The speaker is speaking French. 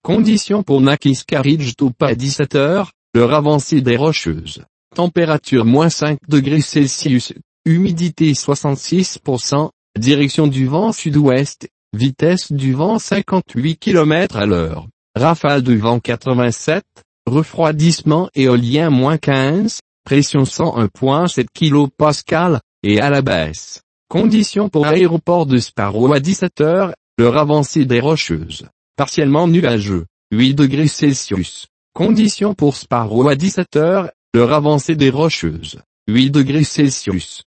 Conditions pour Nakis Carriage Topa à 17 heures, l'heure avancée des Rocheuses. Température -5°C, humidité 66%, direction du vent sud-ouest, vitesse du vent 58 km à l'heure, rafale de vent 87, refroidissement éolien -15, pression 101,7 kPa, et à la baisse. Conditions pour aéroport de Sparrow à 17 heures, l'heure avancée des Rocheuses. Partiellement nuageux, 8°C. Conditions pour Sparrow à 17 heures, l'heure avancée des Rocheuses. 8°C.